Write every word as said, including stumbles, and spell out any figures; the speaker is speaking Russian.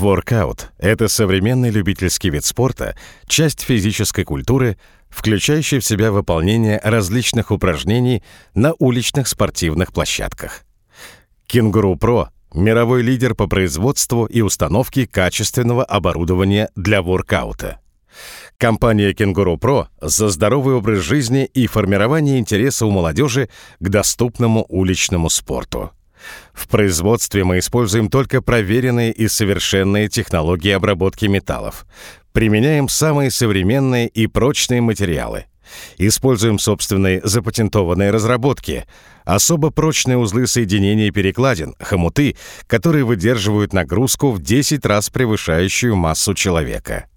Воркаут — это современный любительский вид спорта, часть физической культуры, включающий в себя выполнение различных упражнений на уличных спортивных площадках. Кенгуру Про — мировой лидер по производству и установке качественного оборудования для воркаута. Компания Кенгуру Про за здоровый образ жизни и формирование интереса у молодежи к доступному уличному спорту. В производстве мы используем только проверенные и совершенные технологии обработки металлов. Применяем самые современные и прочные материалы. Используем собственные запатентованные разработки. Особо прочные узлы соединения перекладин, хомуты, которые выдерживают нагрузку в десять раз превышающую массу человека.